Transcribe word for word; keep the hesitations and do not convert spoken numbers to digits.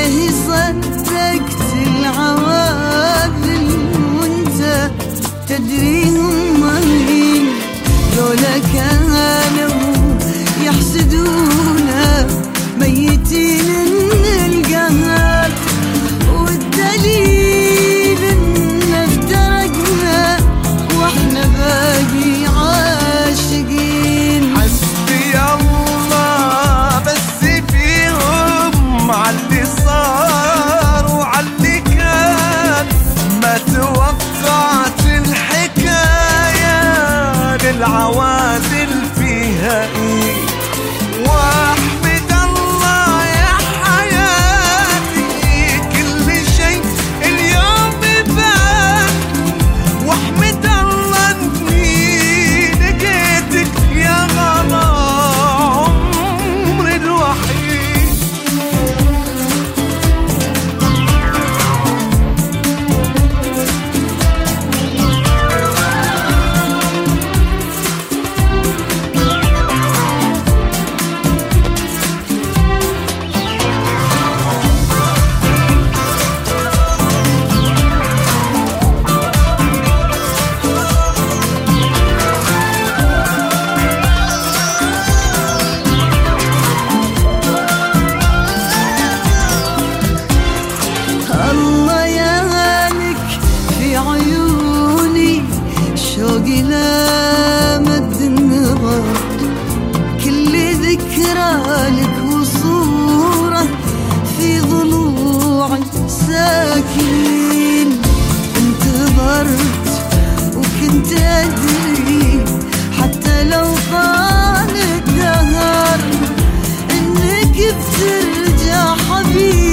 ليه صدقت العواذل وانت تدري هم مين؟ لولا كانوا يحسدونا ميتين من القهر، والدليل ان افترقنا واحنا باقي عاشقين. حسبي الله بس فيهم عاللي صار وعاللي كان، ما توقعت الحكاية للعوازل فيها ايه. واحمد الله يا حياتي كل شيء اليوم بان، واحمد الله اني لقيتك يا غلا عمري الوحيد. الله يهانك في عيوني شوقي لامد النظر، كل ذكرى لك وصورة في ضلوعي ساكنين. انتظرت وكنت أدري حتى لو طال الدهر إنك بترجع حبيبي.